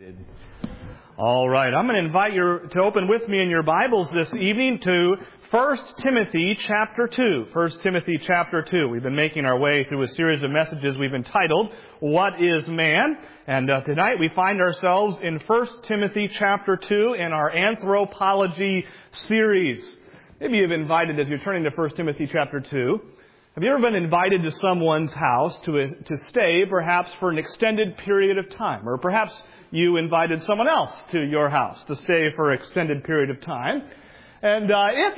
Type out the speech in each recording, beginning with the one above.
All right, I'm going to invite you to open with me in your Bibles this evening to 1 Timothy chapter 2. 1 Timothy chapter 2. We've been making our way through a series of messages we've entitled, What is Man? And tonight we find ourselves in 1 Timothy chapter 2 in our anthropology series. Maybe you've invited, as you're turning to 1 Timothy chapter 2, have you ever been invited to someone's house to stay perhaps for an extended period of time? Or perhaps you invited someone else to your house to stay for an extended period of time. And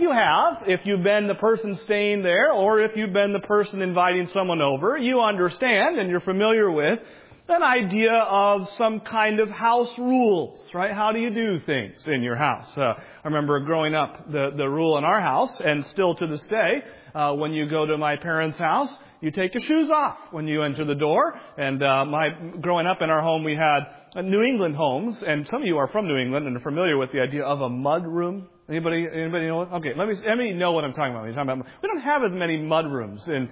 if you've been the person staying there, or if you've been the person inviting someone over, you understand and you're familiar with an idea of some kind of house rules, right? How do you do things in your house? I remember growing up, the rule in our house, and still to this day, when you go to my parents' house, you take your shoes off when you enter the door. And growing up in our home, we had New England homes, and some of you are from New England and are familiar with the idea of a mud room. Anybody know what? Okay, let me know what I'm talking about. We don't have as many mud rooms in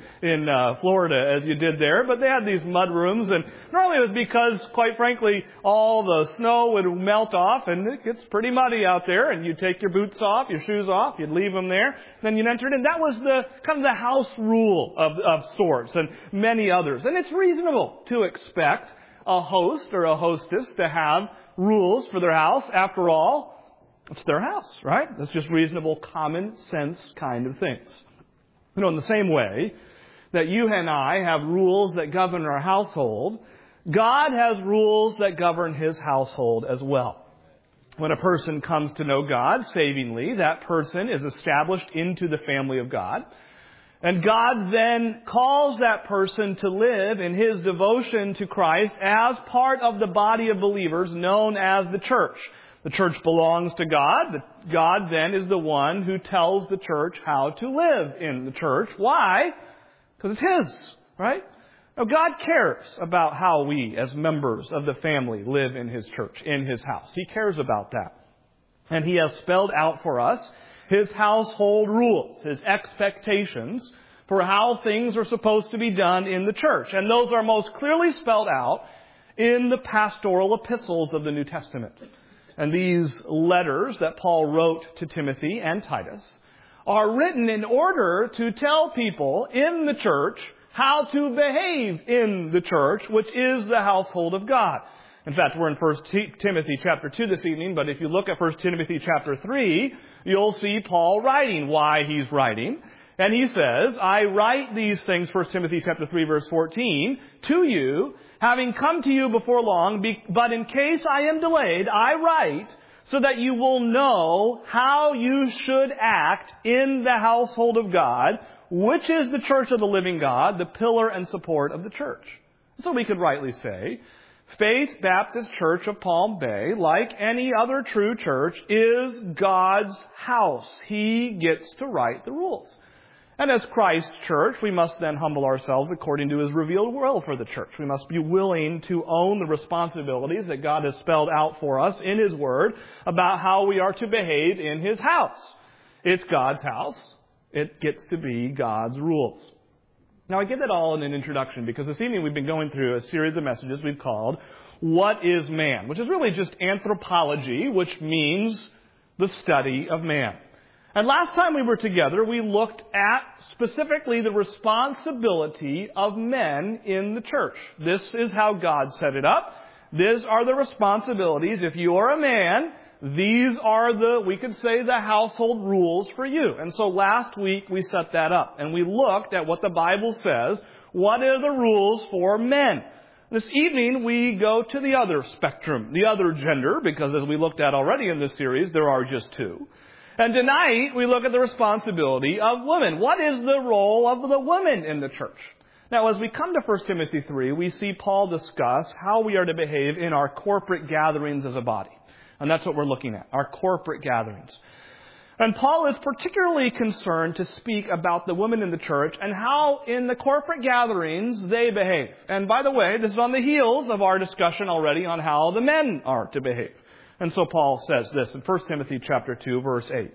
Florida as you did there, but they had these mud rooms, and normally it was because, quite frankly, all the snow would melt off, and it gets pretty muddy out there, and you'd take your boots off, your shoes off, you'd leave them there, then you'd enter it, and that was the kind of the house rule of sorts, and many others. And it's reasonable to expect a host or a hostess to have rules for their house. After all, it's their house, right? That's just reasonable, common sense kind of things. You know, in the same way that you and I have rules that govern our household, God has rules that govern His household as well. When a person comes to know God savingly, that person is established into the family of God. And God then calls that person to live in His devotion to Christ as part of the body of believers known as the church. The church belongs to God. God then is the one who tells the church how to live in the church. Why? Because it's His, right? Now, God cares about how we, as members of the family, live in His church, in His house. He cares about that. And He has spelled out for us His household rules, His expectations for how things are supposed to be done in the church. And those are most clearly spelled out in the pastoral epistles of the New Testament. And these letters that Paul wrote to Timothy and Titus are written in order to tell people in the church how to behave in the church, which is the household of God. In fact, we're in 1 Timothy chapter 2 this evening, but if you look at 1 Timothy chapter 3, you'll see Paul writing why he's writing. And he says, I write these things, 1 Timothy chapter 3, verse 14, to you, having come to you before long, but in case I am delayed, I write so that you will know how you should act in the household of God, which is the church of the living God, the pillar and support of the church. So we could rightly say, Faith Baptist Church of Palm Bay, like any other true church, is God's house. He gets to write the rules. And as Christ's church, we must then humble ourselves according to His revealed will for the church. We must be willing to own the responsibilities that God has spelled out for us in His Word about how we are to behave in His house. It's God's house. It gets to be God's rules. Now, I give that all in an introduction because this evening we've been going through a series of messages we've called, What is Man? Which is really just anthropology, which means the study of man. And last time we were together, we looked at specifically the responsibility of men in the church. This is how God set it up. These are the responsibilities. If you are a man, these are we could say, the household rules for you. And so last week we set that up. And we looked at what the Bible says. What are the rules for men? This evening we go to the other spectrum, the other gender, because as we looked at already in this series, there are just two. And tonight, we look at the responsibility of women. What is the role of the women in the church? Now, as we come to 1 Timothy 3, we see Paul discuss how we are to behave in our corporate gatherings as a body. And that's what we're looking at, our corporate gatherings. And Paul is particularly concerned to speak about the women in the church and how in the corporate gatherings they behave. And by the way, this is on the heels of our discussion already on how the men are to behave. And so Paul says this in 1 Timothy chapter 2, verse 8.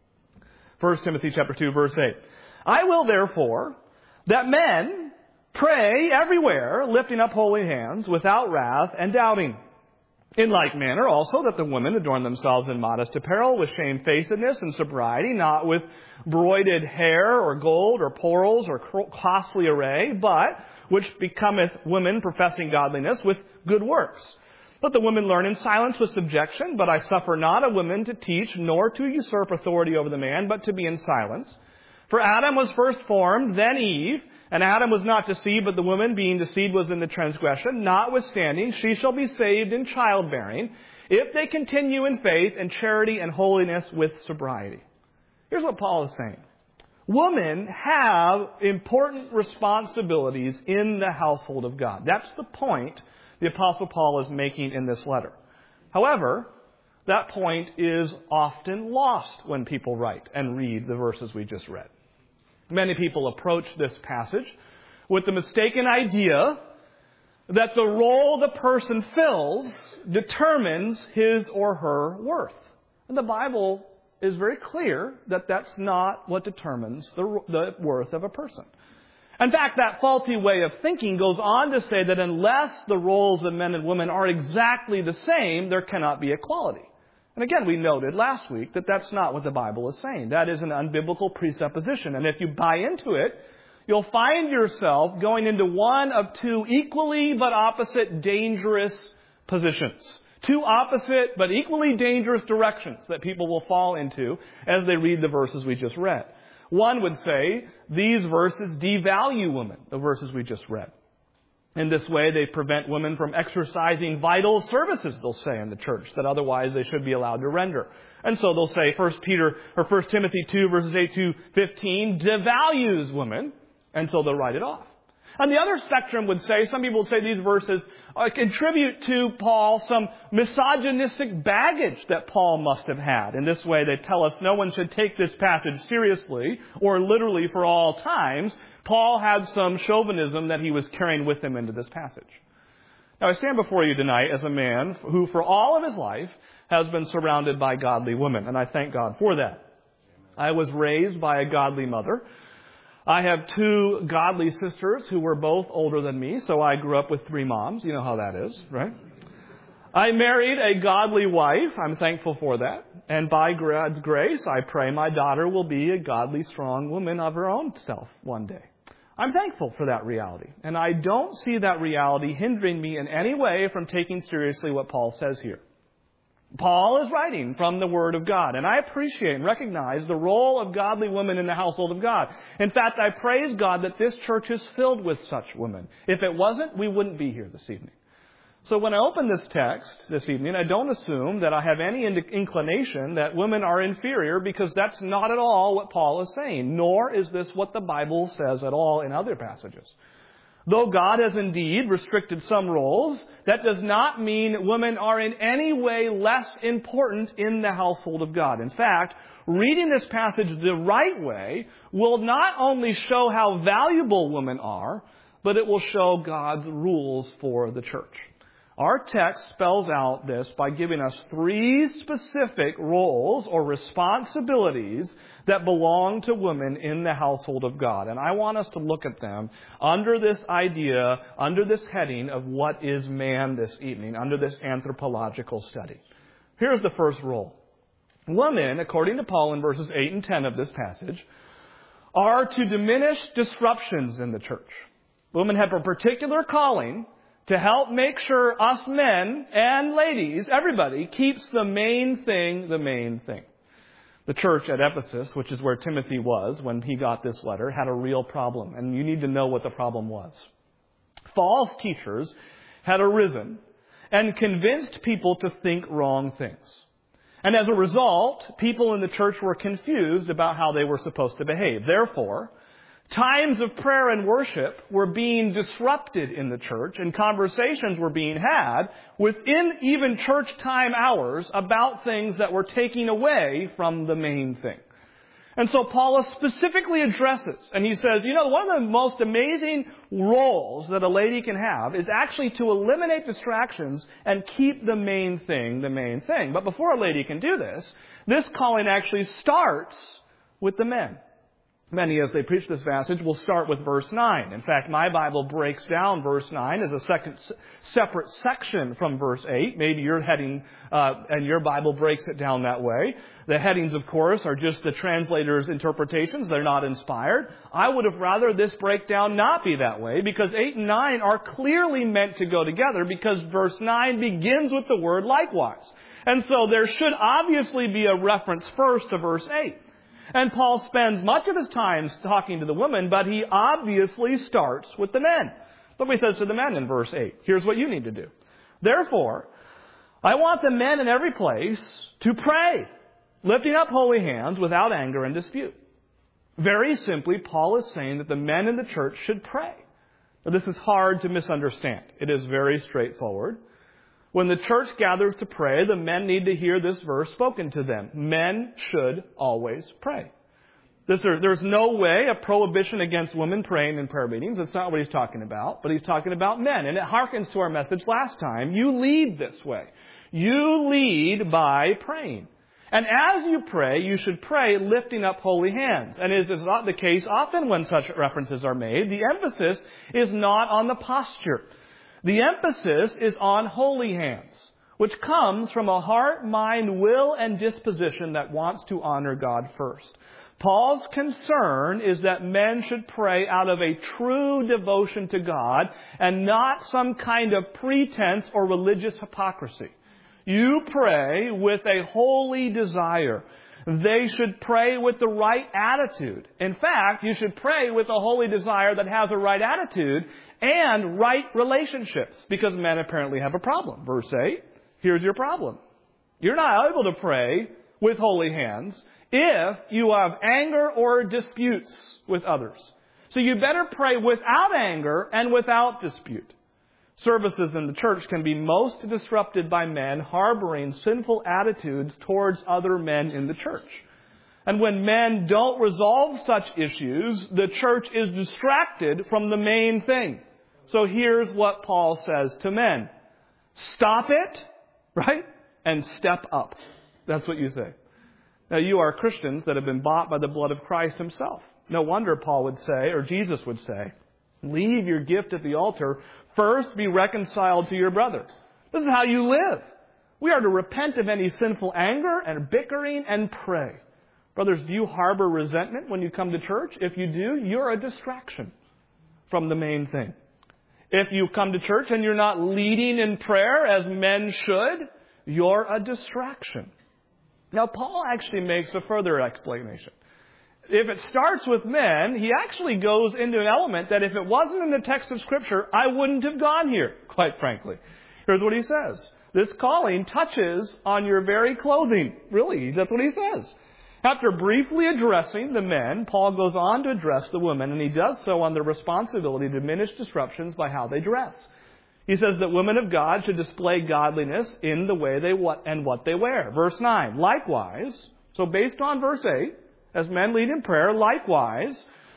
1 Timothy chapter 2, verse 8. I will therefore that men pray everywhere, lifting up holy hands, without wrath and doubting. In like manner also that the women adorn themselves in modest apparel, with shamefacedness and sobriety, not with broided hair or gold or pearls or costly array, but which becometh women professing godliness with good works. Let the women learn in silence with subjection, but I suffer not a woman to teach, nor to usurp authority over the man, but to be in silence. For Adam was first formed, then Eve, and Adam was not deceived, but the woman, being deceived, was in the transgression. Notwithstanding, she shall be saved in childbearing, if they continue in faith and charity and holiness with sobriety. Here's what Paul is saying. Women have important responsibilities in the household of God. That's the point the Apostle Paul is making in this letter. However, that point is often lost when people write and read the verses we just read. Many people approach this passage with the mistaken idea that the role the person fills determines his or her worth. And the Bible is very clear that that's not what determines the worth of a person. In fact, that faulty way of thinking goes on to say that unless the roles of men and women are exactly the same, there cannot be equality. And again, we noted last week that that's not what the Bible is saying. That is an unbiblical presupposition. And if you buy into it, you'll find yourself going into one of two equally but opposite dangerous positions. Two opposite but equally dangerous directions that people will fall into as they read the verses we just read. One would say these verses devalue women, the verses we just read. In this way, they prevent women from exercising vital services, they'll say, in the church that otherwise they should be allowed to render. And so they'll say 1 Timothy 2, verses 8 to 15, devalues women, and so they'll write it off. On the other spectrum would say, some people would say these verses contribute to Paul some misogynistic baggage that Paul must have had. In this way, they tell us no one should take this passage seriously or literally for all times. Paul had some chauvinism that he was carrying with him into this passage. Now, I stand before you tonight as a man who for all of his life has been surrounded by godly women, and I thank God for that. I was raised by a godly mother. I have two godly sisters who were both older than me, so I grew up with three moms. You know how that is, right? I married a godly wife. I'm thankful for that. And by God's grace, I pray my daughter will be a godly, strong woman of her own self one day. I'm thankful for that reality. And I don't see that reality hindering me in any way from taking seriously what Paul says here. Paul is writing from the Word of God, and I appreciate and recognize the role of godly women in the household of God. In fact, I praise God that this church is filled with such women. If it wasn't, we wouldn't be here this evening. So when I open this text this evening, I don't assume that I have any inclination that women are inferior, because that's not at all what Paul is saying, nor is this what the Bible says at all in other passages. Though God has indeed restricted some roles, that does not mean women are in any way less important in the household of God. In fact, reading this passage the right way will not only show how valuable women are, but it will show God's rules for the church. Our text spells out this by giving us three specific roles or responsibilities that belong to women in the household of God. And I want us to look at them under this idea, under this heading of what is man this evening, under this anthropological study. Here's the first role. Women, according to Paul in verses 8 and 10 of this passage, are to diminish disruptions in the church. Women have a particular calling to help make sure us men and ladies, everybody, keeps the main thing the main thing. The church at Ephesus, which is where Timothy was when he got this letter, had a real problem. And you need to know what the problem was. False teachers had arisen and convinced people to think wrong things. And as a result, people in the church were confused about how they were supposed to behave. Therefore, times of prayer and worship were being disrupted in the church, and conversations were being had within even church time hours about things that were taking away from the main thing. And so Paul specifically addresses, and he says, one of the most amazing roles that a lady can have is actually to eliminate distractions and keep the main thing the main thing. But before a lady can do this, this calling actually starts with the men. Many, as they preach this passage, will start with verse 9. In fact, my Bible breaks down verse 9 as a separate section from verse 8. Maybe your heading and your Bible breaks it down that way. The headings, of course, are just the translator's interpretations. They're not inspired. I would have rather this breakdown not be that way, because 8 and 9 are clearly meant to go together, because verse 9 begins with the word likewise. And so there should obviously be a reference first to verse 8. And Paul spends much of his time talking to the women, but he obviously starts with the men. Look what he says to the men in verse 8. Here's what you need to do. Therefore, I want the men in every place to pray, lifting up holy hands without anger and dispute. Very simply, Paul is saying that the men in the church should pray. Now, this is hard to misunderstand. It is very straightforward. When the church gathers to pray, the men need to hear this verse spoken to them. Men should always pray. There's no way a prohibition against women praying in prayer meetings. That's not what he's talking about. But he's talking about men. And it harkens to our message last time. You lead this way. You lead by praying. And as you pray, you should pray lifting up holy hands. And as is not the case often when such references are made, the emphasis is not on the posture. The emphasis is on holy hands, which comes from a heart, mind, will, and disposition that wants to honor God first. Paul's concern is that men should pray out of a true devotion to God and not some kind of pretense or religious hypocrisy. You pray with a holy desire. They should pray with the right attitude. In fact, you should pray with a holy desire that has a right attitude and right relationships, because men apparently have a problem. Verse 8, here's your problem. You're not able to pray with holy hands if you have anger or disputes with others. So you better pray without anger and without dispute. Services in the church can be most disrupted by men harboring sinful attitudes towards other men in the church. And when men don't resolve such issues, the church is distracted from the main thing. So here's what Paul says to men. Stop it, right? And step up. That's what you say. Now, you are Christians that have been bought by the blood of Christ himself. No wonder Paul would say, or Jesus would say, leave your gift at the altar. First, be reconciled to your brother. This is how you live. We are to repent of any sinful anger and bickering and pray. Brothers, do you harbor resentment when you come to church? If you do, you're a distraction from the main thing. If you come to church and you're not leading in prayer as men should, you're a distraction. Now, Paul actually makes a further explanation. If it starts with men, he actually goes into an element that if it wasn't in the text of Scripture, I wouldn't have gone here, quite frankly. Here's what he says. This calling touches on your very clothing. Really, that's what he says. After briefly addressing the men, Paul goes on to address the women, and he does so on their responsibility to diminish disruptions by how they dress. He says that women of God should display godliness in the way what they wear. Verse 9, likewise, so based on verse 8, as men lead in prayer, likewise,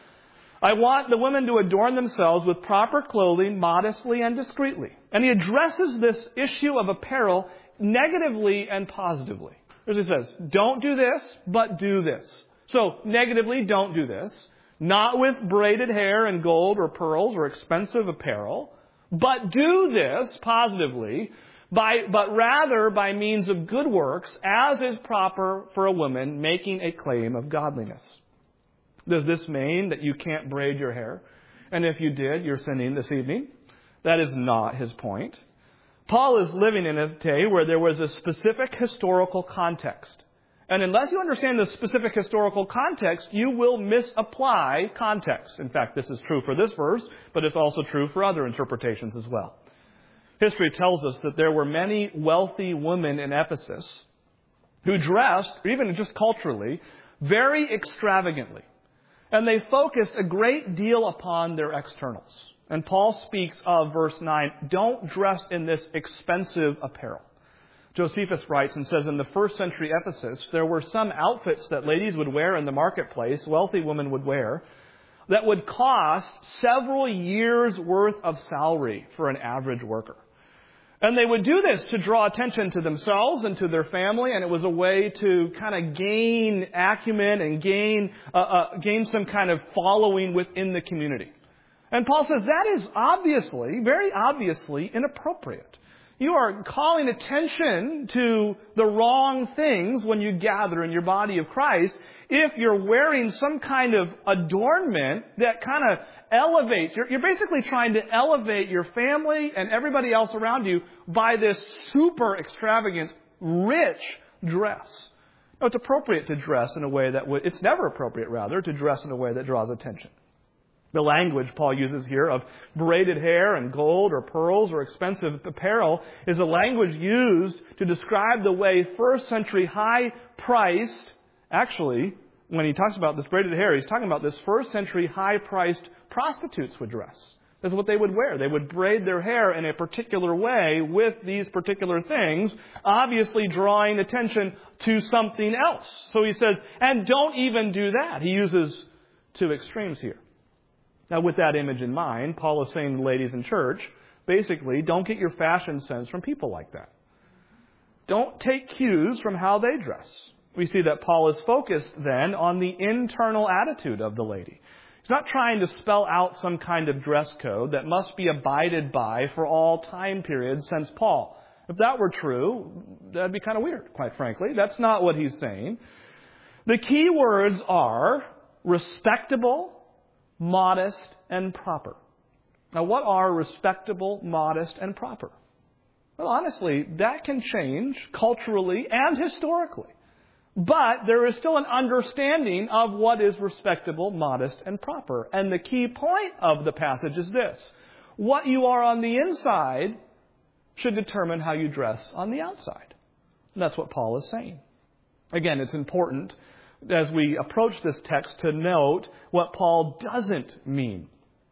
I want the women to adorn themselves with proper clothing, modestly and discreetly. And he addresses this issue of apparel negatively and positively. As he says, don't do this, but do this. So, negatively, don't do this. Not with braided hair and gold or pearls or expensive apparel. But do this, positively, but rather by means of good works, as is proper for a woman making a claim of godliness. Does this mean that you can't braid your hair? And if you did, you're sinning this evening? That is not his point. Paul is living in a day where there was a specific historical context. And unless you understand the specific historical context, you will misapply context. In fact, this is true for this verse, but it's also true for other interpretations as well. History tells us that there were many wealthy women in Ephesus who dressed, even just culturally, very extravagantly. And they focused a great deal upon their externals. And Paul speaks of, verse 9, don't dress in this expensive apparel. Josephus writes and says, in the first century Ephesus, there were some outfits that ladies would wear in the marketplace, wealthy women would wear, that would cost several years' worth of salary for an average worker. And they would do this to draw attention to themselves and to their family, and it was a way to kind of gain acumen and gain some kind of following within the community. And Paul says that is obviously, very obviously, inappropriate. You are calling attention to the wrong things when you gather in your body of Christ if you're wearing some kind of adornment that kind of elevates. You're basically trying to elevate your family and everybody else around you by this super extravagant, rich dress. No, it's appropriate to dress in a way that it's never appropriate, rather, to dress in a way that draws attention. The language Paul uses here of braided hair and gold or pearls or expensive apparel is a language used to describe the way first century high-priced, actually, when he talks about this braided hair, he's talking about this first century high-priced prostitutes would dress. This is what they would wear. They would braid their hair in a particular way with these particular things, obviously drawing attention to something else. So he says, and don't even do that. He uses two extremes here. Now, with that image in mind, Paul is saying to ladies in church, basically, don't get your fashion sense from people like that. Don't take cues from how they dress. We see that Paul is focused then on the internal attitude of the lady. He's not trying to spell out some kind of dress code that must be abided by for all time periods since Paul. If that were true, that'd be kind of weird, quite frankly. That's not what he's saying. The key words are respectable, modest, and proper. Now, what are respectable, modest, and proper? Well, honestly, that can change culturally and historically. But there is still an understanding of what is respectable, modest, and proper. And the key point of the passage is this. What you are on the inside should determine how you dress on the outside. And that's what Paul is saying. Again, it's important as we approach this text to note what Paul doesn't mean.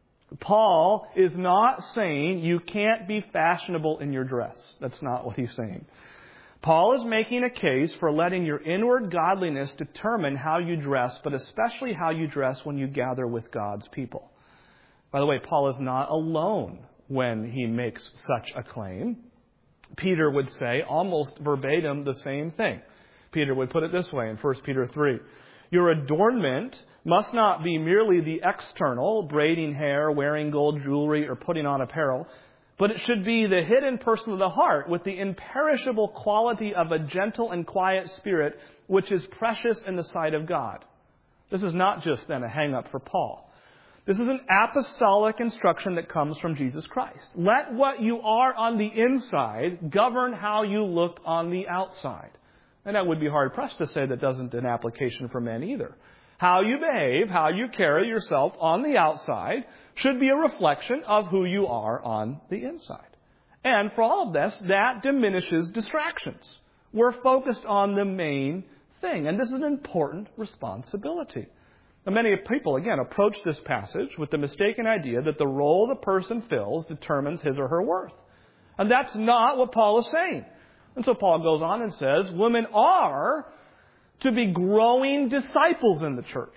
Paul is not saying you can't be fashionable in your dress. That's not what he's saying. Paul is making a case for letting your inward godliness determine how you dress, but especially how you dress when you gather with God's people. By the way, Paul is not alone when he makes such a claim. Peter would say almost verbatim the same thing. Peter would put it this way in 1 Peter 3. Your adornment must not be merely the external, braiding hair, wearing gold jewelry, or putting on apparel, but it should be the hidden person of the heart with the imperishable quality of a gentle and quiet spirit, which is precious in the sight of God. This is not just then a hang-up for Paul. This is an apostolic instruction that comes from Jesus Christ. Let what you are on the inside govern how you look on the outside. And that would be hard-pressed to say that doesn't an application for men either. How you behave, how you carry yourself on the outside should be a reflection of who you are on the inside. And for all of this, that diminishes distractions. We're focused on the main thing. And this is an important responsibility. Now, many people, again, approach this passage with the mistaken idea that the role the person fills determines his or her worth. And that's not what Paul is saying. And so Paul goes on and says, women are to be growing disciples in the church.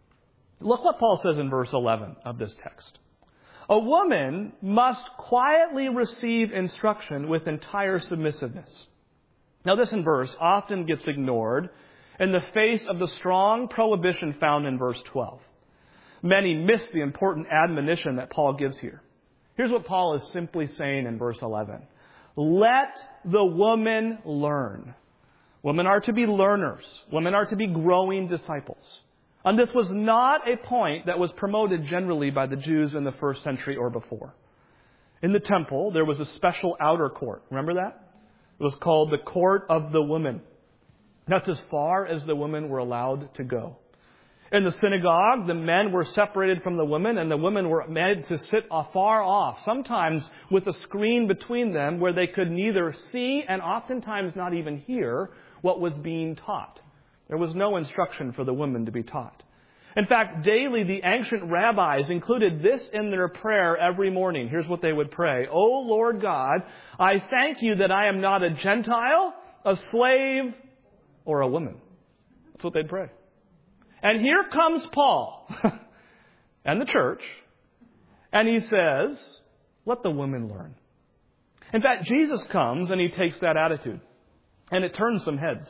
Look what Paul says in verse 11 of this text. A woman must quietly receive instruction with entire submissiveness. Now, this in verse often gets ignored in the face of the strong prohibition found in verse 12. Many miss the important admonition that Paul gives here. Here's what Paul is simply saying in verse 11. Let the woman learn. Women are to be learners. Women are to be growing disciples. And this was not a point that was promoted generally by the Jews in the first century or before. In the temple, there was a special outer court. Remember that? It was called the court of the women. That's as far as the women were allowed to go. In the synagogue, the men were separated from the women, and the women were made to sit afar off, sometimes with a screen between them where they could neither see and oftentimes not even hear what was being taught. There was no instruction for the women to be taught. In fact, daily the ancient rabbis included this in their prayer every morning. Here's what they would pray. O Lord God, I thank you that I am not a Gentile, a slave, or a woman. That's what they'd pray. And here comes Paul and the church, and he says, let the women learn. In fact, Jesus comes and he takes that attitude, and it turns some heads.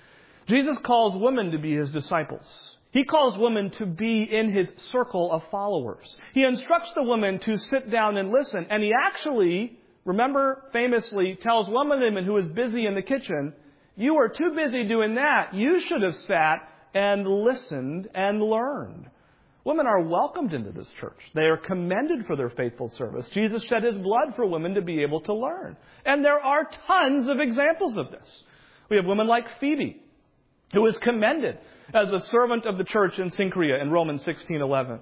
Jesus calls women to be his disciples. He calls women to be in his circle of followers. He instructs the women to sit down and listen, and he actually, remember, famously tells one woman who is busy in the kitchen, "You are too busy doing that. You should have sat and listened and learned." Women are welcomed into this church. They are commended for their faithful service. Jesus shed his blood for women to be able to learn. And there are tons of examples of this. We have women like Phoebe, who is commended as a servant of the church in Cenchrea in Romans 16:11.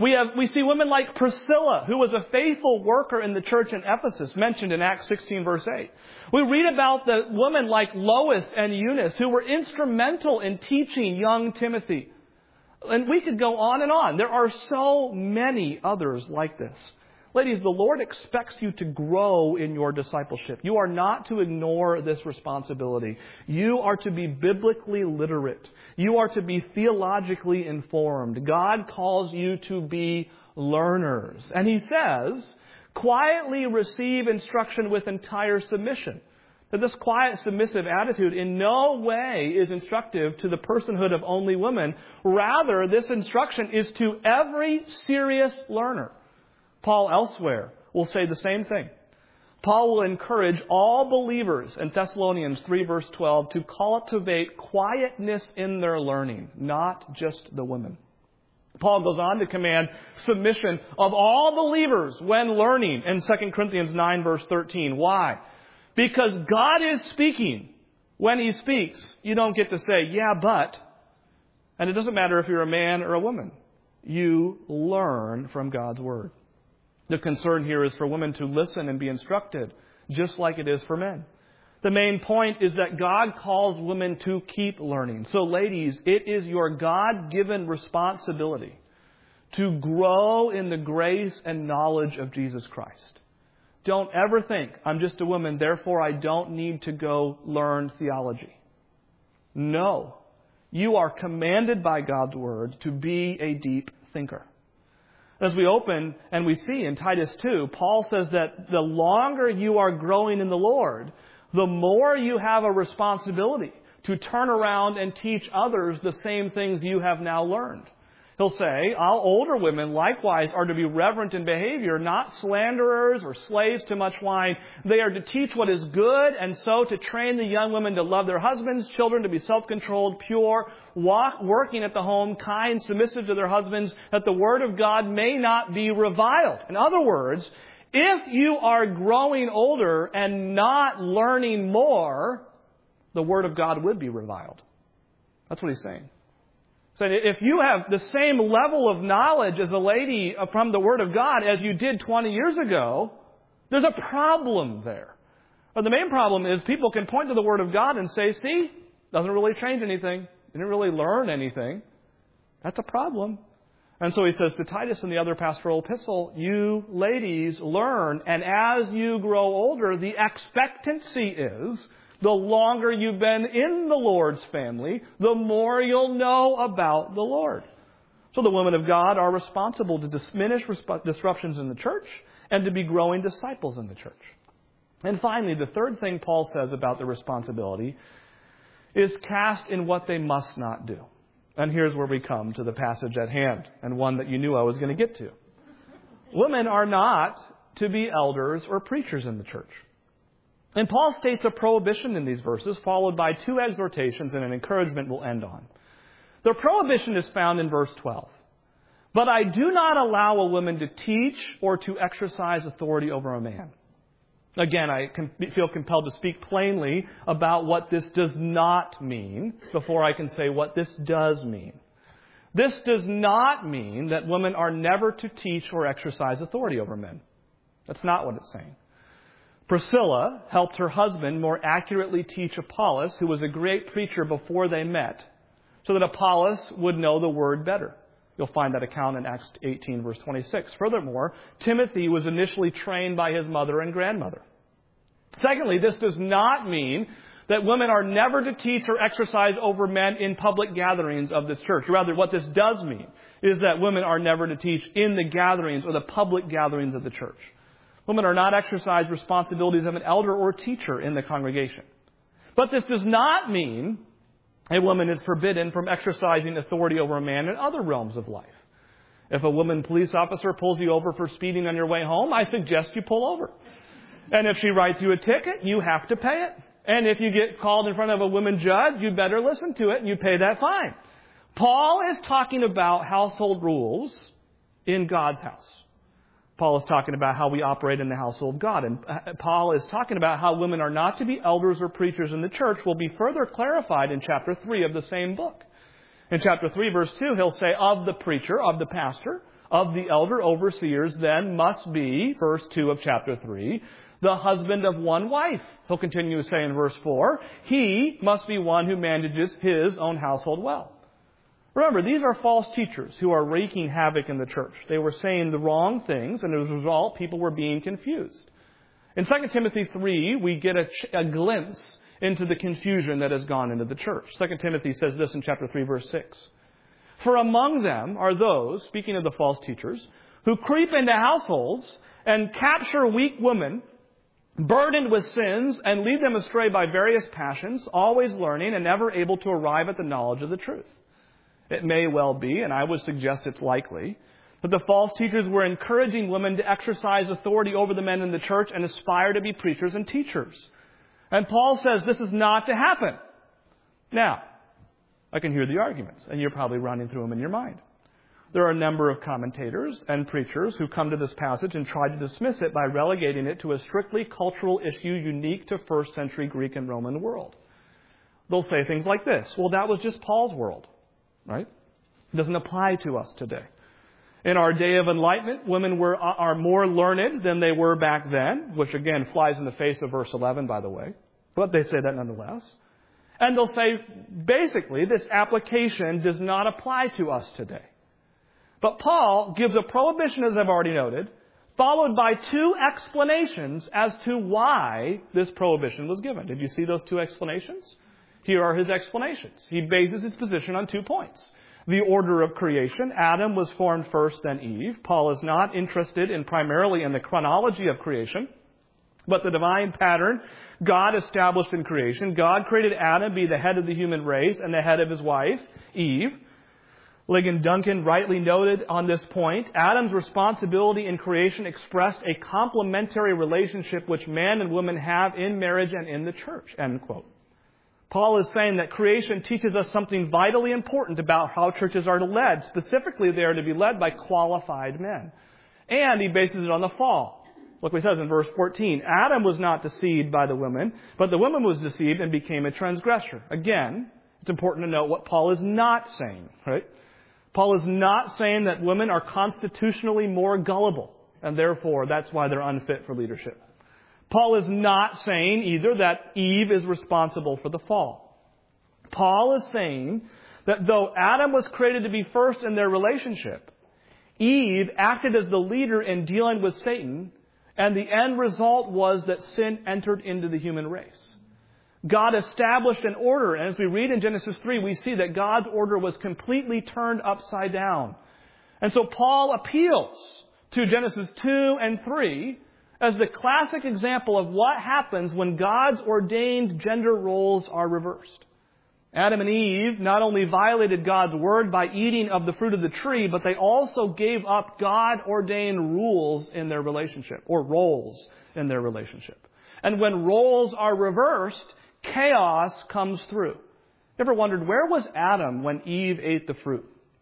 We see women like Priscilla, who was a faithful worker in the church in Ephesus, mentioned in Acts 16, verse 8. We read about the women like Lois and Eunice, who were instrumental in teaching young Timothy. And we could go on and on. There are so many others like this. Ladies, the Lord expects you to grow in your discipleship. You are not to ignore this responsibility. You are to be biblically literate. You are to be theologically informed. God calls you to be learners. And he says, quietly receive instruction with entire submission. That this quiet, submissive attitude in no way is instructive to the personhood of only women. Rather, this instruction is to every serious learner. Paul elsewhere will say the same thing. Paul will encourage all believers in Thessalonians 3 verse 12 to cultivate quietness in their learning, not just the women. Paul goes on to command submission of all believers when learning in 2 Corinthians 9 verse 13. Why? Because God is speaking. When he speaks, you don't get to say, yeah, but. And it doesn't matter if you're a man or a woman. You learn from God's word. The concern here is for women to listen and be instructed, just like it is for men. The main point is that God calls women to keep learning. So ladies, it is your God-given responsibility to grow in the grace and knowledge of Jesus Christ. Don't ever think, I'm just a woman, therefore I don't need to go learn theology. No. You are commanded by God's word to be a deep thinker. As we open and we see in Titus 2, Paul says that the longer you are growing in the Lord, the more you have a responsibility to turn around and teach others the same things you have now learned. He'll say, all older women likewise are to be reverent in behavior, not slanderers or slaves to much wine. They are to teach what is good, and so to train the young women to love their husbands, children to be self-controlled, pure, working at the home, kind, submissive to their husbands, that the word of God may not be reviled. In other words, if you are growing older and not learning more, the word of God would be reviled. That's what he's saying. So if you have the same level of knowledge as a lady from the Word of God as you did 20 years ago, there's a problem there. But the main problem is people can point to the Word of God and say, see, doesn't really change anything. You didn't really learn anything. That's a problem. And so he says to Titus in the other pastoral epistle, you ladies learn, and as you grow older, the expectancy is the longer you've been in the Lord's family, the more you'll know about the Lord. So the women of God are responsible to diminish disruptions in the church and to be growing disciples in the church. And finally, the third thing Paul says about the responsibility is cast in what they must not do. And here's where we come to the passage at hand, and one that you knew I was going to get to. Women are not to be elders or preachers in the church. And Paul states a prohibition in these verses, followed by two exhortations and an encouragement we'll end on. The prohibition is found in verse 12. But I do not allow a woman to teach or to exercise authority over a man. Again, I feel compelled to speak plainly about what this does not mean before I can say what this does mean. This does not mean that women are never to teach or exercise authority over men. That's not what it's saying. Priscilla helped her husband more accurately teach Apollos, who was a great preacher before they met, so that Apollos would know the word better. You'll find that account in Acts 18, verse 26. Furthermore, Timothy was initially trained by his mother and grandmother. Secondly, this does not mean that women are never to teach or exercise over men in public gatherings of this church. Rather, what this does mean is that women are never to teach in the gatherings or the public gatherings of the church. Women are not exercised responsibilities of an elder or teacher in the congregation. But this does not mean a woman is forbidden from exercising authority over a man in other realms of life. If a woman police officer pulls you over for speeding on your way home, I suggest you pull over. And if she writes you a ticket, you have to pay it. And if you get called in front of a woman judge, you better listen to it and you pay that fine. Paul is talking about household rules in God's house. Paul is talking about how we operate in the household of God. And Paul is talking about how women are not to be elders or preachers in the church will be further clarified in chapter 3 of the same book. In chapter 3, verse 2, he'll say, of the preacher, of the pastor, of the elder overseers, then must be, verse 2 of chapter 3, the husband of one wife. He'll continue to say in verse 4, he must be one who manages his own household well. Remember, these are false teachers who are wreaking havoc in the church. They were saying the wrong things, and as a result, people were being confused. In 2 Timothy 3, we get a glimpse into the confusion that has gone into the church. 2 Timothy says this in chapter 3, verse 6. For among them are those, speaking of the false teachers, who creep into households and capture weak women, burdened with sins, and lead them astray by various passions, always learning and never able to arrive at the knowledge of the truth. It may well be, and I would suggest it's likely, that the false teachers were encouraging women to exercise authority over the men in the church and aspire to be preachers and teachers. And Paul says this is not to happen. Now, I can hear the arguments, and you're probably running through them in your mind. There are a number of commentators and preachers who come to this passage and try to dismiss it by relegating it to a strictly cultural issue unique to first century Greek and Roman world. They'll say things like this, well, that was just Paul's world, right? It doesn't apply to us today. In our day of enlightenment, women are more learned than they were back then, which again flies in the face of verse 11, by the way. But they say that nonetheless. And they'll say, basically, this application does not apply to us today. But Paul gives a prohibition, as I've already noted, followed by two explanations as to why this prohibition was given. Did you see those two explanations? Here are his explanations. He bases his position on 2 points. The order of creation. Adam was formed first, then Eve. Paul is not interested primarily in the chronology of creation, but the divine pattern God established in creation. God created Adam to be the head of the human race and the head of his wife, Eve. Ligon Duncan rightly noted on this point, Adam's responsibility in creation expressed a complementary relationship which man and woman have in marriage and in the church, end quote. Paul is saying that creation teaches us something vitally important about how churches are led. Specifically, they are to be led by qualified men. And he bases it on the fall. Look what he says in verse 14. Adam was not deceived by the woman, but the woman was deceived and became a transgressor. Again, it's important to note what Paul is not saying, right? Paul is not saying that women are constitutionally more gullible, and therefore that's why they're unfit for leadership. Paul is not saying either that Eve is responsible for the fall. Paul is saying that though Adam was created to be first in their relationship, Eve acted as the leader in dealing with Satan, and the end result was that sin entered into the human race. God established an order, and as we read in Genesis 3, we see that God's order was completely turned upside down. And so Paul appeals to Genesis 2 and 3 as the classic example of what happens when God's ordained gender roles are reversed. Adam and Eve not only violated God's word by eating of the fruit of the tree, but they also gave up God-ordained rules in their relationship, or roles in their relationship. And when roles are reversed, chaos comes through. You ever wondered, where was Adam when Eve ate the fruit?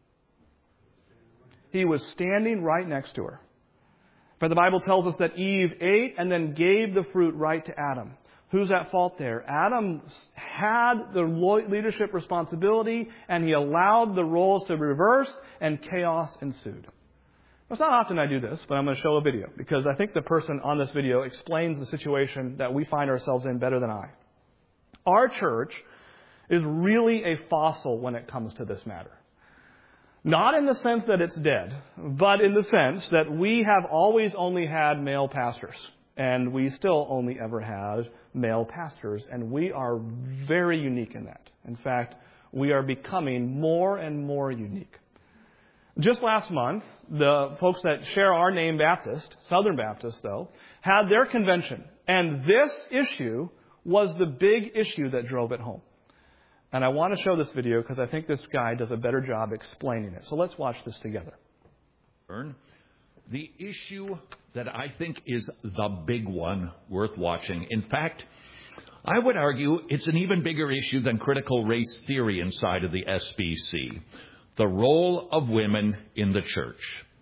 He was standing right next to her. For the Bible tells us that Eve ate and then gave the fruit right to Adam. Who's at fault there? Adam had the leadership responsibility, and he allowed the roles to reverse, and chaos ensued. It's not often I do this, but I'm going to show a video, because I think the person on this video explains the situation that we find ourselves in better than I. Our church is really a fossil when it comes to this matter. Not in the sense that it's dead, but in the sense that we have always only had male pastors. And we still only ever have male pastors. And we are very unique in that. In fact, we are becoming more and more unique. Just last month, the folks that share our name Baptist, Southern Baptist though, had their convention. And this issue was the big issue that drove it home. And I want to show this video because I think this guy does a better job explaining it. So let's watch this together. The issue that I think is the big one worth watching. In fact, I would argue it's an even bigger issue than critical race theory inside of the SBC. The role of women in the church.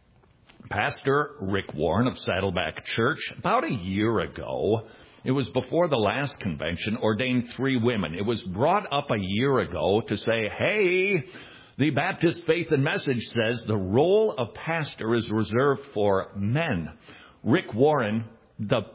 Pastor Rick Warren of Saddleback Church, about a year ago, it was before the last convention, ordained 3 women. It was brought up a year ago to say, hey, the Baptist Faith and Message says the role of pastor is reserved for men. Rick Warren, the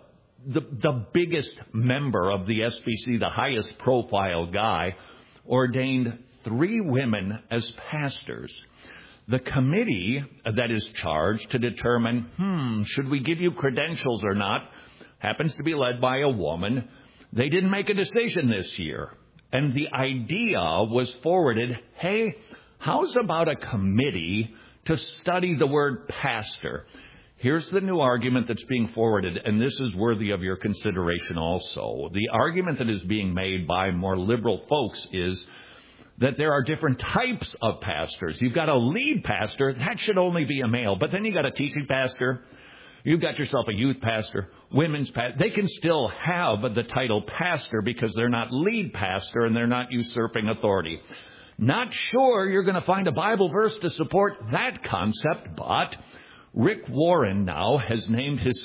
biggest member of the SBC, the highest profile guy, ordained 3 women as pastors. The committee that is charged to determine, should we give you credentials or not, happens to be led by a woman. They didn't make a decision this year. And the idea was forwarded, hey, how's about a committee to study the word pastor? Here's the new argument that's being forwarded, and this is worthy of your consideration also. The argument that is being made by more liberal folks is that there are different types of pastors. You've got a lead pastor, that should only be a male, but then you got a teaching pastor, you've got yourself a youth pastor, women's pastor. They can still have the title pastor because they're not lead pastor and they're not usurping authority. Not sure you're going to find a Bible verse to support that concept, but Rick Warren now has named his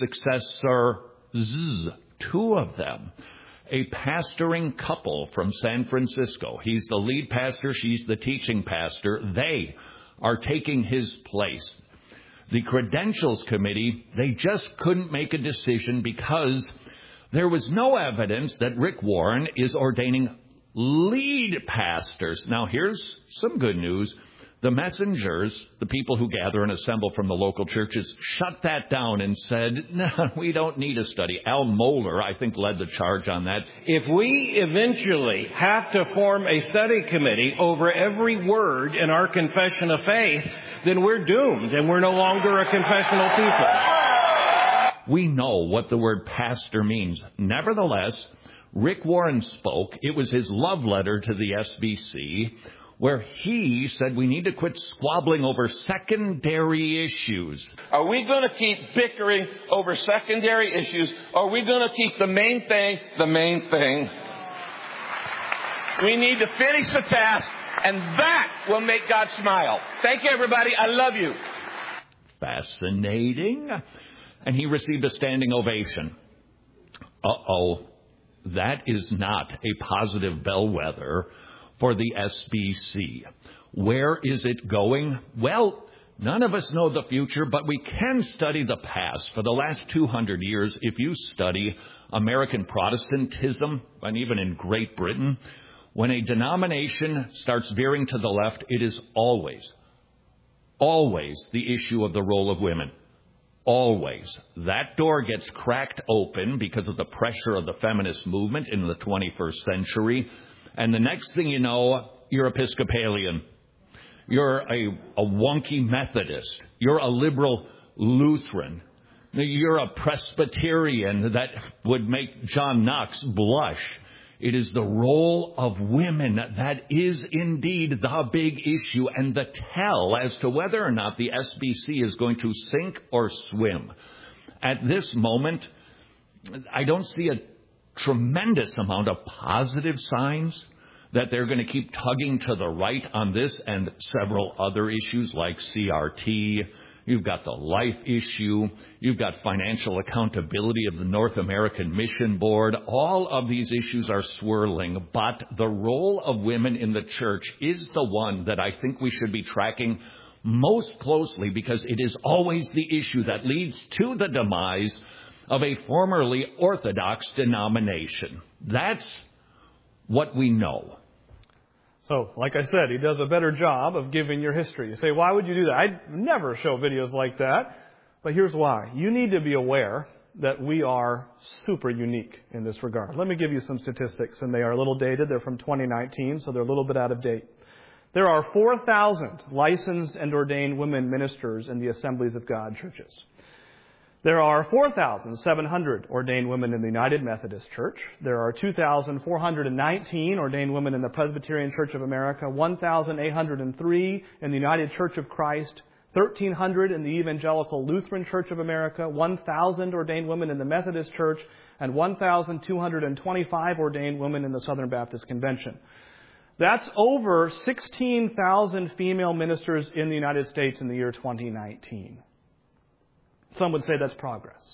successors, 2 of them. A pastoring couple from San Francisco. He's the lead pastor, she's the teaching pastor. They are taking his place. The Credentials Committee, they just couldn't make a decision because there was no evidence that Rick Warren is ordaining lead pastors. Now, here's some good news. The messengers, the people who gather and assemble from the local churches, shut that down and said, no, we don't need a study. Al Mohler, I think, led the charge on that. If we eventually have to form a study committee over every word in our confession of faith, then we're doomed and we're no longer a confessional people. We know what the word pastor means. Nevertheless, Rick Warren spoke. It was his love letter to the SBC, where he said we need to quit squabbling over secondary issues. Are we going to keep bickering over secondary issues, or are we going to keep the main thing the main thing? We need to finish the task, and that will make God smile. Thank you, everybody. I love you. Fascinating. And he received a standing ovation. That is not a positive bellwether for the SBC. Where is it going? Well, none of us know the future, but we can study the past. For the last 200 years, if you study American Protestantism, and even in Great Britain, when a denomination starts veering to the left, it is always the issue of the role of women. Always. That door gets cracked open because of the pressure of the feminist movement in the 21st century. And the next thing you know, you're Episcopalian. You're a wonky Methodist. You're a liberal Lutheran. You're a Presbyterian that would make John Knox blush. It is the role of women that is indeed the big issue and the tell as to whether or not the SBC is going to sink or swim. At this moment, I don't see a tremendous amount of positive signs that they're going to keep tugging to the right on this and several other issues like CRT. You've got the life issue. You've got financial accountability of the North American Mission Board. All of these issues are swirling, but the role of women in the church is the one that I think we should be tracking most closely because it is always the issue that leads to the demise of a formerly Orthodox denomination. That's what we know. So, like I said, he does a better job of giving your history. You say, why would you do that? I never show videos like that. But here's why. You need to be aware that we are super unique in this regard. Let me give you some statistics, and they are a little dated. They're from 2019, so they're a little bit out of date. There are 4,000 licensed and ordained women ministers in the Assemblies of God churches. There are 4,700 ordained women in the United Methodist Church. There are 2,419 ordained women in the Presbyterian Church of America, 1,803 in the United Church of Christ, 1,300 in the Evangelical Lutheran Church of America, 1,000 ordained women in the Methodist Church, and 1,225 ordained women in the Southern Baptist Convention. That's over 16,000 female ministers in the United States in the year 2019. Some would say that's progress.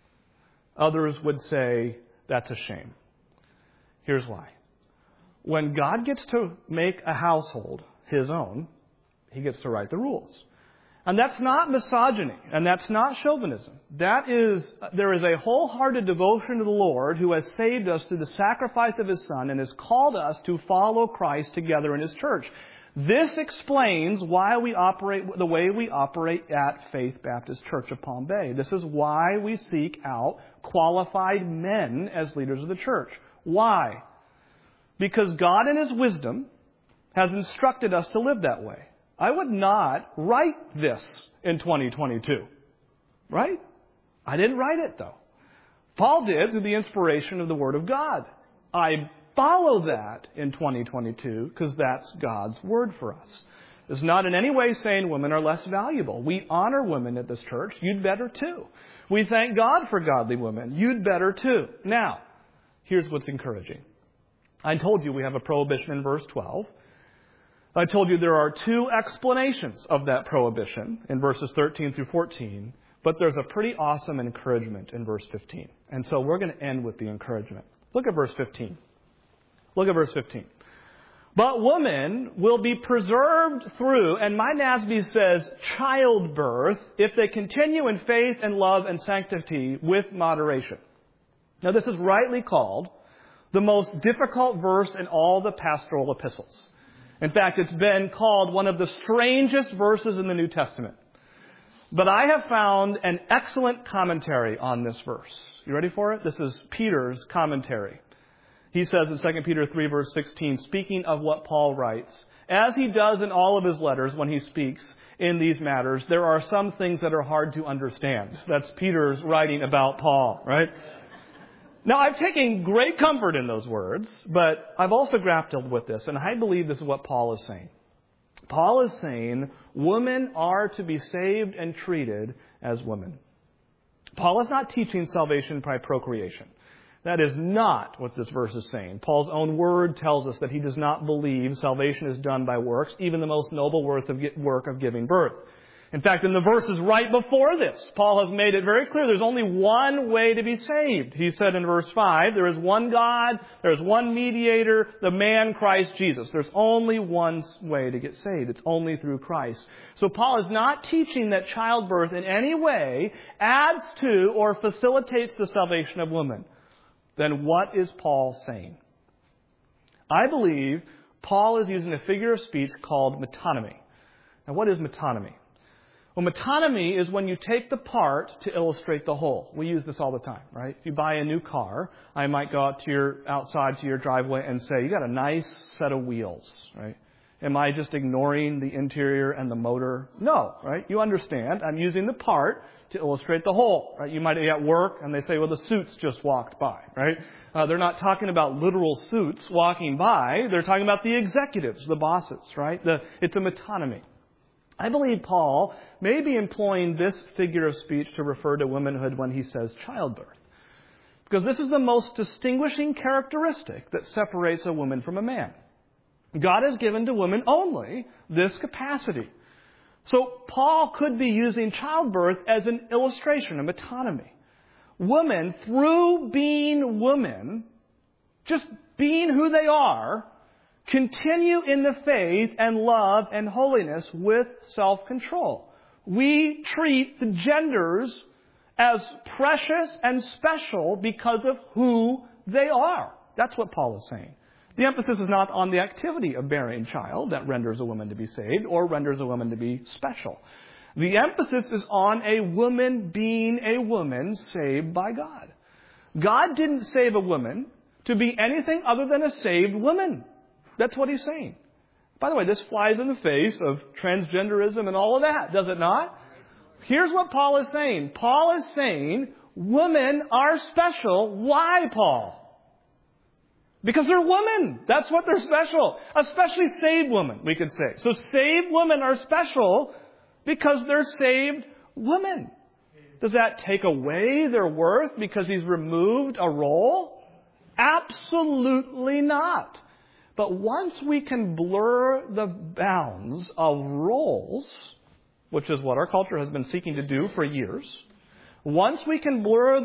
Others would say that's a shame. Here's why. When God gets to make a household His own, He gets to write the rules. And that's not misogyny, and that's not chauvinism. There is a wholehearted devotion to the Lord who has saved us through the sacrifice of His Son and has called us to follow Christ together in His church. This explains why we operate the way we operate at Faith Baptist Church of Palm Bay. This is why we seek out qualified men as leaders of the church. Why? Because God in His wisdom has instructed us to live that way. I would not write this in 2022. Right? I didn't write it, though. Paul did through the inspiration of the Word of God. I follow that in 2022 because that's God's Word for us. It's not in any way saying women are less valuable. We honor women at this church. You'd better too. We thank God for godly women. You'd better too. Now, here's what's encouraging. I told you we have a prohibition in verse 12. I told you there are two explanations of that prohibition in verses 13 through 14, but there's a pretty awesome encouragement in verse 15. And so we're going to end with the encouragement. Look at verse 15. Look at verse 15. But women will be preserved through, and my NASB says childbirth, if they continue in faith and love and sanctity with moderation. Now this is rightly called the most difficult verse in all the pastoral epistles. In fact, it's been called one of the strangest verses in the New Testament. But I have found an excellent commentary on this verse. You ready for it? This is Peter's commentary. He says in 2 Peter 3, verse 16, speaking of what Paul writes, as he does in all of his letters when he speaks in these matters, there are some things that are hard to understand. That's Peter's writing about Paul, right? Now, I've taken great comfort in those words, but I've also grappled with this, and I believe this is what Paul is saying. Paul is saying women are to be saved and treated as women. Paul is not teaching salvation by procreation. That is not what this verse is saying. Paul's own word tells us that he does not believe salvation is done by works, even the most noble work of giving birth. In fact, in the verses right before this, Paul has made it very clear there's only one way to be saved. He said in verse 5, there is one God, there is one mediator, the man Christ Jesus. There's only one way to get saved. It's only through Christ. So Paul is not teaching that childbirth in any way adds to or facilitates the salvation of women. Then what is Paul saying? I believe Paul is using a figure of speech called metonymy. Now, what is metonymy? Well, metonymy is when you take the part to illustrate the whole. We use this all the time, right? If you buy a new car, I might go outside to your driveway and say, you got a nice set of wheels, right? Am I just ignoring the interior and the motor? No, right? You understand. I'm using the part to illustrate the whole, right? You might be at work and they say, well, the suits just walked by, right? They're not talking about literal suits walking by. They're talking about the executives, the bosses, right? It's a metonymy. I believe Paul may be employing this figure of speech to refer to womanhood when he says childbirth. Because this is the most distinguishing characteristic that separates a woman from a man. God has given to women only this capacity. So Paul could be using childbirth as an illustration, a metonymy. Women, through being women, just being who they are, continue in the faith and love and holiness with self-control. We treat the genders as precious and special because of who they are. That's what Paul is saying. The emphasis is not on the activity of bearing child that renders a woman to be saved or renders a woman to be special. The emphasis is on a woman being a woman saved by God. God didn't save a woman to be anything other than a saved woman. That's what he's saying. By the way, this flies in the face of transgenderism and all of that, does it not? Here's what Paul is saying. Paul is saying women are special. Why, Paul? Because they're women. That's what they're special. Especially saved women, we could say. So saved women are special because they're saved women. Does that take away their worth because he's removed a role? Absolutely not. But once we can blur the bounds of roles, which is what our culture has been seeking to do for years, once we can blur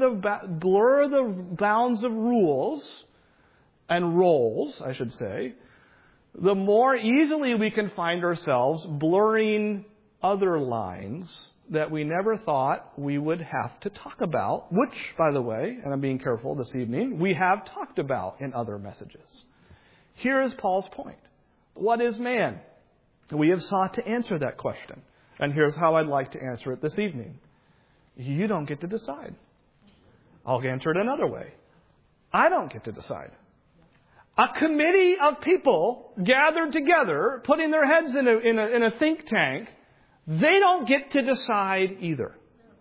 the bounds of rules and roles, I should say, the more easily we can find ourselves blurring other lines that we never thought we would have to talk about, which, by the way, and I'm being careful this evening, we have talked about in other messages. Here is Paul's point. What is man? We have sought to answer that question. And here's how I'd like to answer it this evening. You don't get to decide. I'll answer it another way. I don't get to decide. A committee of people gathered together, putting their heads in a think tank, they don't get to decide either.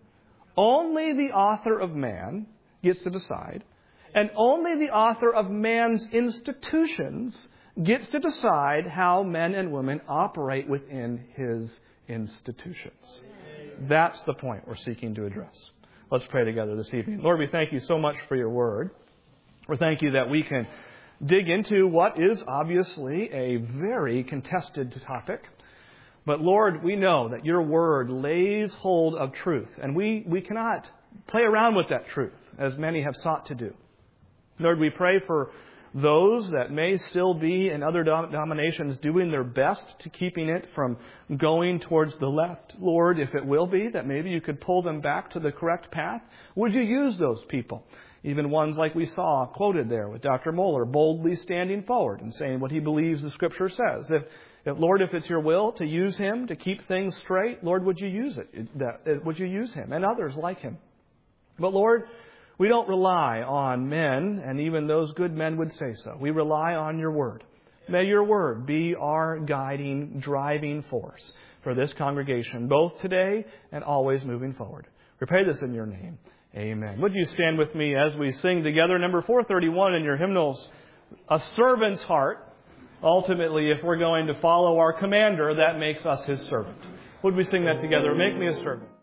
Only the author of man gets to decide, and only the author of man's institutions gets to decide how men and women operate within his institutions. That's the point we're seeking to address. Let's pray together this evening. Lord, we thank you so much for your word. We thank you that we can dig into what is obviously a very contested topic. But Lord, we know that your word lays hold of truth, and we cannot play around with that truth, as many have sought to do. Lord, we pray for those that may still be in other denominations doing their best to keeping it from going towards the left. Lord, if it will be, that maybe you could pull them back to the correct path. Would you use those people? Even ones like we saw quoted there with Dr. Moeller, boldly standing forward and saying what he believes the Scripture says. Lord, if it's your will to use him to keep things straight, Lord, would you use it? Would you use him and others like him? But Lord, we don't rely on men, and even those good men would say so. We rely on your word. May your word be our guiding, driving force for this congregation, both today and always moving forward. We pray this in your name. Amen. Would you stand with me as we sing together number 431 in your hymnals, A Servant's Heart. Ultimately, if we're going to follow our commander, that makes us his servant. Would we sing that together? Make me a servant.